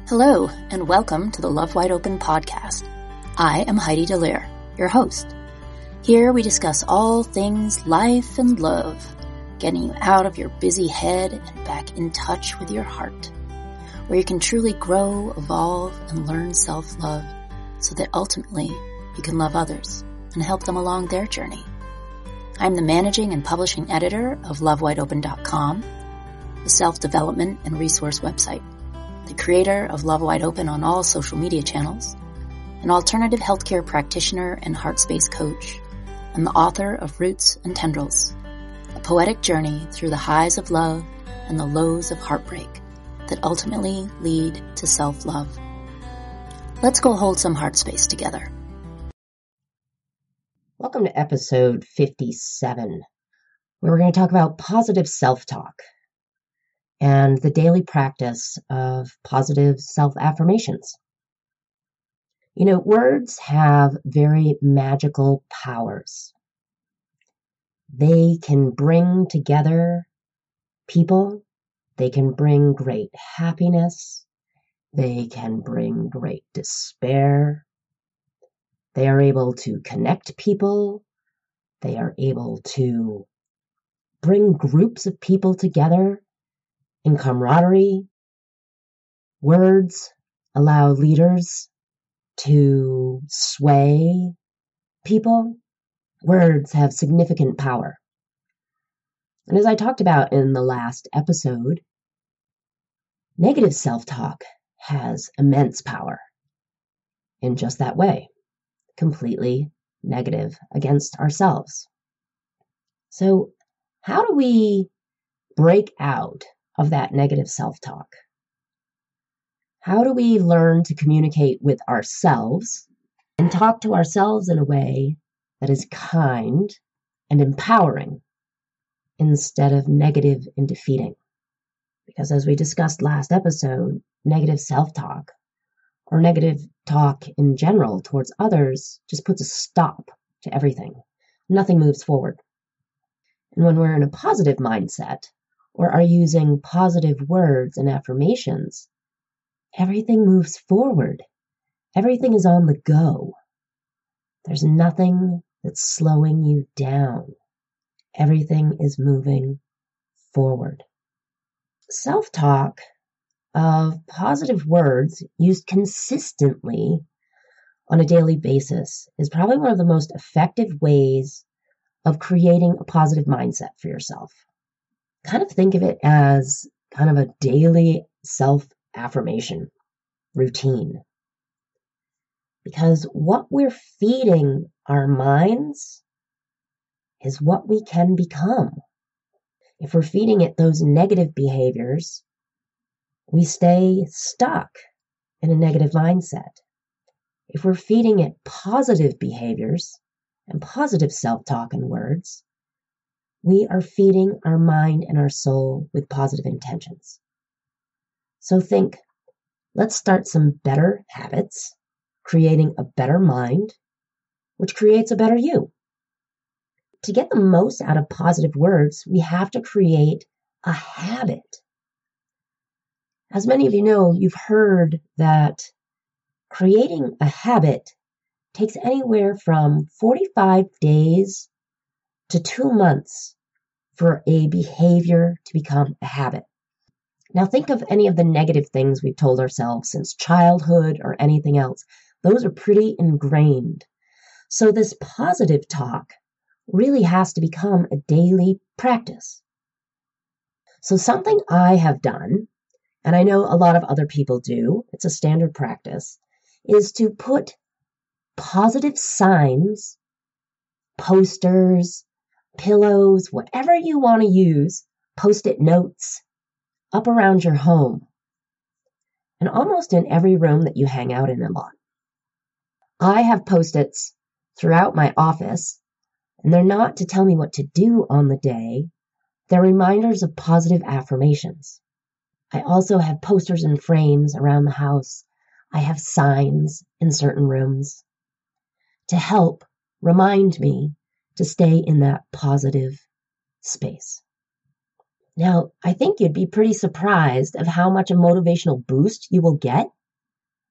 Hello, and welcome to the Love Wide Open podcast. I am Heidi Dallaire, your host. Here we discuss all things life and love, getting you out of your busy head and back in touch with your heart, where you can truly grow, evolve, and learn self-love so that ultimately you can love others and help them along their journey. I'm the managing and publishing editor of LoveWideOpen.com, the self-development and resource website, the creator of Love Wide Open on all social media channels, an alternative healthcare practitioner and heart space coach, and the author of Roots and Tendrils, a poetic journey through the highs of love and the lows of heartbreak that ultimately lead to self-love. Let's go hold some heart space together. Welcome to episode 57, where we're going to talk about positive self-talk and the daily practice of positive self-affirmations. You know, words have very magical powers. They can bring together people. They can bring great happiness. They can bring great despair. They are able to connect people. They are able to bring groups of people together in camaraderie. Words allow leaders to sway people. Words have significant power. And as I talked about in the last episode, negative self-talk has immense power in just that way, completely negative against ourselves. So how do we break out of that negative self-talk? How do we learn to communicate with ourselves and talk to ourselves in a way that is kind and empowering instead of negative and defeating? Because as we discussed last episode, negative self-talk or negative talk in general towards others just puts a stop to everything. Nothing moves forward. And when we're in a positive mindset, or are using positive words and affirmations, everything moves forward. Everything is on the go. There's nothing that's slowing you down. Everything is moving forward. Self-talk of positive words used consistently on a daily basis is probably one of the most effective ways of creating a positive mindset for yourself. Kind of think of it as kind of a daily self-affirmation routine. Because what we're feeding our minds is what we can become. If we're feeding it those negative behaviors, we stay stuck in a negative mindset. If we're feeding it positive behaviors and positive self-talk and words, we are feeding our mind and our soul with positive intentions. So think, let's start some better habits, creating a better mind, which creates a better you. To get the most out of positive words, we have to create a habit. As many of you know, you've heard that creating a habit takes anywhere from 45 days to 2 months for a behavior to become a habit. Now think of any of the negative things we've told ourselves since childhood or anything else. Those are pretty ingrained. So this positive talk really has to become a daily practice. So something I have done, and I know a lot of other people do, it's a standard practice, is to put positive signs, posters, pillows, whatever you want to use, post-it notes, up around your home, and almost in every room that you hang out in a lot. I have post-its throughout my office, and they're not to tell me what to do on the day. They're reminders of positive affirmations. I also have posters and frames around the house. I have signs in certain rooms to help remind me to stay in that positive space. Now, I think you'd be pretty surprised of how much a motivational boost you will get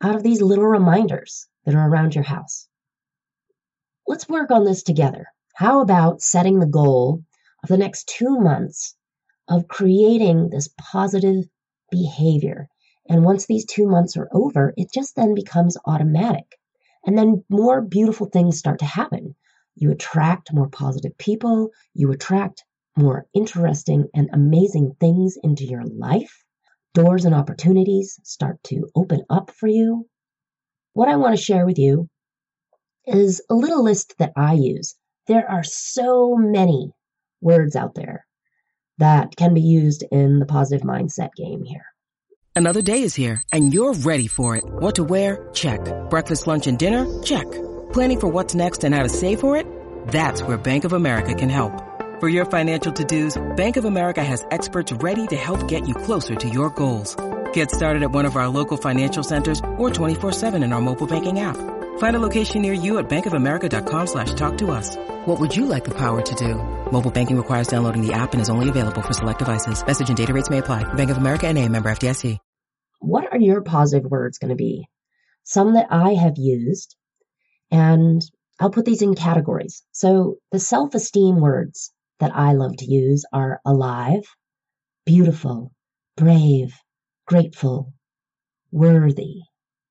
out of these little reminders that are around your house. Let's work on this together. How about setting the goal of the next 2 months of creating this positive behavior? And once these 2 months are over, it just then becomes automatic. And then more beautiful things start to happen. You attract more positive people. You attract more interesting and amazing things into your life. Doors and opportunities start to open up for you. What I want to share with you is a little list that I use. There are so many words out there that can be used in the positive mindset game here. Another day is here, and you're ready for it. What to wear? Check. Breakfast, lunch, and dinner? Check. Planning for what's next and how to save for it? That's where Bank of America can help. For your financial to-dos, Bank of America has experts ready to help get you closer to your goals. Get started at one of our local financial centers or 24/7 in our mobile banking app. Find a location near you at bankofamerica.com/talktous. What would you like the power to do? Mobile banking requires downloading the app and is only available for select devices. Message and data rates may apply. Bank of America N.A., member FDIC. What are your positive words going to be? Some that I have used, and I'll put these in categories. So the self-esteem words that I love to use are alive, beautiful, brave, grateful, worthy.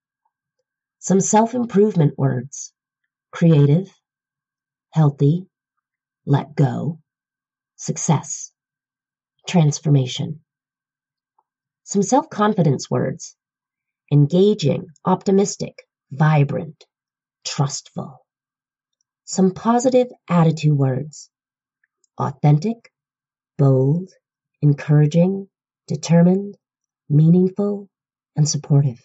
Some self-improvement words: creative, healthy, let go, success, transformation. Some self-confidence words: engaging, optimistic, vibrant, trustful. Some positive attitude words: authentic, bold, encouraging, determined, meaningful, and supportive.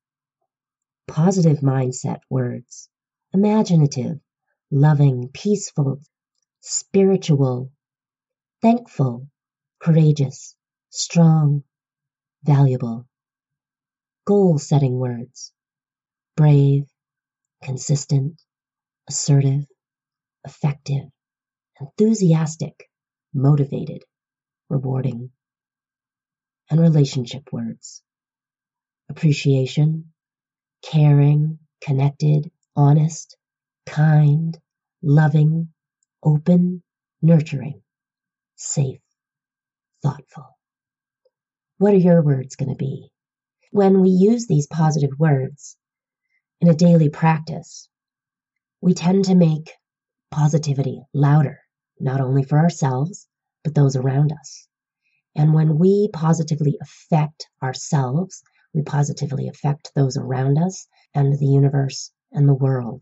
Positive mindset words: imaginative, loving, peaceful, spiritual, thankful, courageous, strong, valuable. Goal-setting words: brave, consistent, assertive, effective, enthusiastic, motivated, rewarding. And relationship words: appreciation, caring, connected, honest, kind, loving, open, nurturing, safe, thoughtful. What are your words going to be? When we use these positive words in a daily practice, we tend to make positivity louder, not only for ourselves, but those around us. And when we positively affect ourselves, we positively affect those around us and the universe and the world.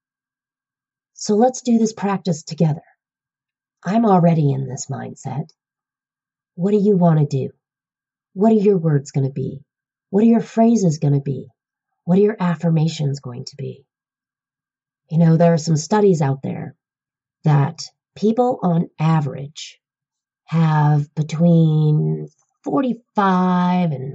So let's do this practice together. I'm already in this mindset. What do you want to do? What are your words going to be? What are your phrases going to be? What are your affirmations going to be? You know, there are some studies out there that people on average have between 45 and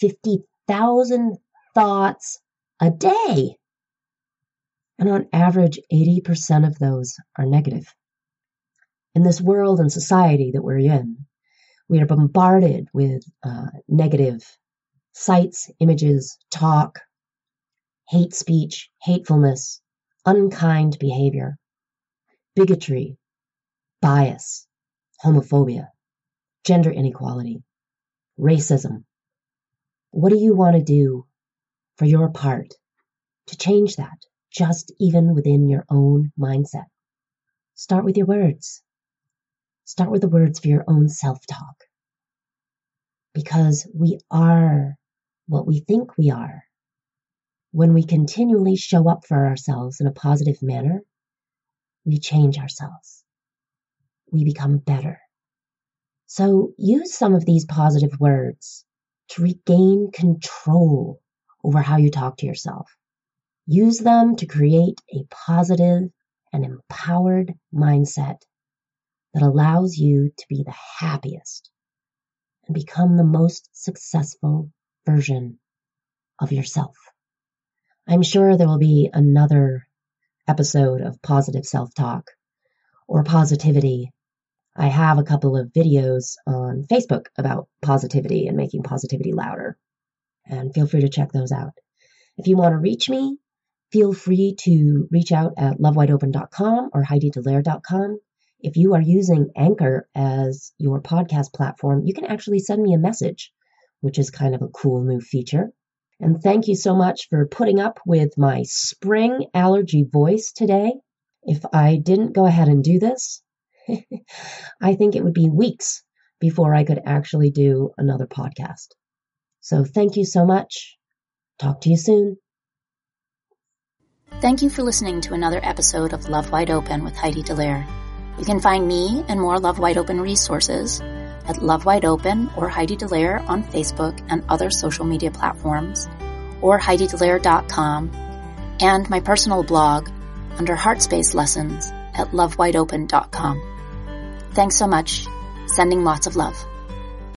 50,000 thoughts a day. And on average, 80% of those are negative. In this world and society that we're in, we are bombarded with negative sights, images, talk, hate speech, hatefulness, unkind behavior, bigotry, bias, homophobia, gender inequality, racism. What do you want to do for your part to change that, just even within your own mindset? Start with your words. Start with the words for your own self-talk. Because we are what we think we are. When we continually show up for ourselves in a positive manner, we change ourselves. We become better. So use some of these positive words to regain control over how you talk to yourself. Use them to create a positive and empowered mindset that allows you to be the happiest and become the most successful version of yourself. I'm sure there will be another episode of positive self-talk or positivity. I have a couple of videos on Facebook about positivity and making positivity louder, and feel free to check those out. If you want to reach me, feel free to reach out at lovewideopen.com or HeidiDelaire.com. If you are using Anchor as your podcast platform, you can actually send me a message, which is kind of a cool new feature. And thank you so much for putting up with my spring allergy voice today. If I didn't go ahead and do this, I think it would be weeks before I could actually do another podcast. So thank you so much. Talk to you soon. Thank you for listening to another episode of Love Wide Open with Heidi Delaire. You can find me and more Love Wide Open resources at Love Wide Open or Heidi Delaire on Facebook and other social media platforms, or HeidiDelaire.com, and my personal blog under Heartspace Lessons at lovewideopen.com. Thanks so much. Sending lots of love.